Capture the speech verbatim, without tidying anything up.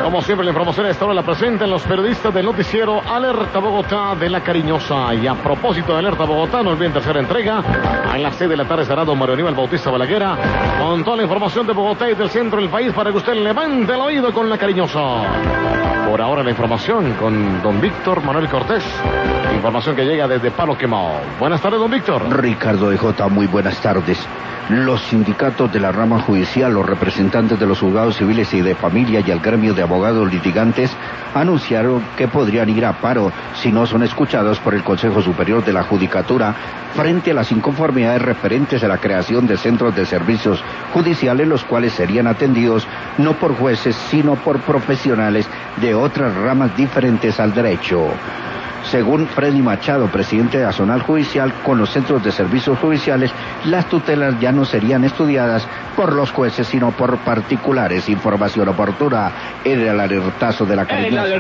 Como siempre, la información esta hora la presentan los periodistas del noticiero Alerta Bogotá de La Cariñosa. Y a propósito de Alerta Bogotá, no olviden tercera entrega. A las seis de la tarde estará don Mario Aníbal Bautista Balaguera con toda la información de Bogotá y del centro del país para que usted levante el oído con La Cariñosa. Por ahora la información con don Víctor Manuel Cortés. Información que llega desde Palo Quemado. Buenas tardes, don Víctor. Ricardo E J, muy buenas tardes. Los sindicatos de la rama judicial, los representantes de los juzgados civiles y de familia y el gremio de abogados litigantes anunciaron que podrían ir a paro si no son escuchados por el Consejo Superior de la Judicatura frente a las inconformidades referentes a la creación de centros de servicios judiciales, los cuales serían atendidos no por jueces sino por profesionales de otras ramas diferentes al derecho. Según Freddy Machado, presidente de la Zonal Judicial, con los centros de servicios judiciales, las tutelas ya no serían estudiadas por los jueces, sino por particulares. Información oportuna en el alertazo de La Cariñosa.